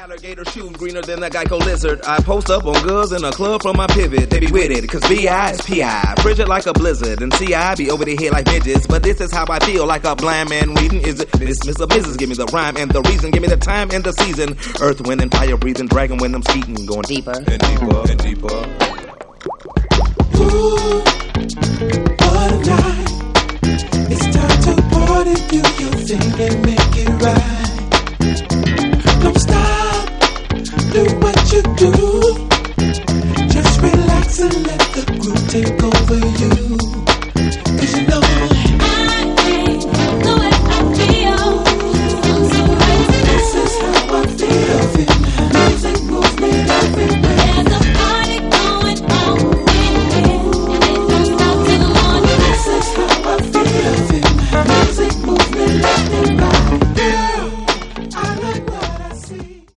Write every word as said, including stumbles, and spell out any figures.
Alligator shoes greener than the Geico lizard. I post up on girls in a club from my pivot. They be with it, cause B I is P I. Frigid like a blizzard, and C I be over the head like midgets. But this is how I feel, like a blind man reading. Is it Miss Miss or Missus Give me the rhyme and the reason. Give me the time and the season. Earth, wind, and fire breathing. Dragon when I'm speeding. Going deeper and deeper and deeper. Ooh, what a night. It's time to party. Do your thing and make it right.